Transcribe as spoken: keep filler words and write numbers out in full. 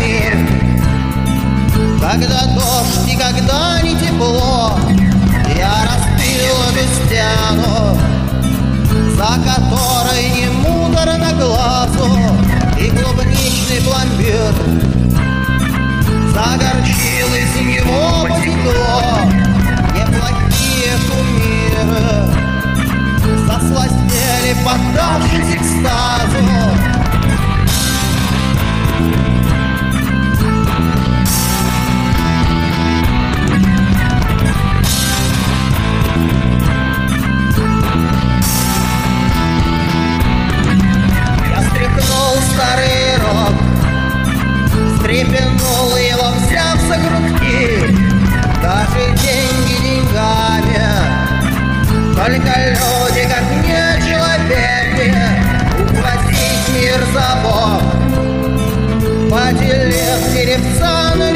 мир. Когда дождь и когда не тепло, я распил эту стену, за которой не муторно глазу и клубничный пломбир. Загорчил из него потекло неплохие кумиры, засластели, поддавшись экстазу. Старый рок, встрепенул его, взяв за грудки. Даже деньги деньгами, только люди, как не человеки, ухватить мир за бок, поделив деревца на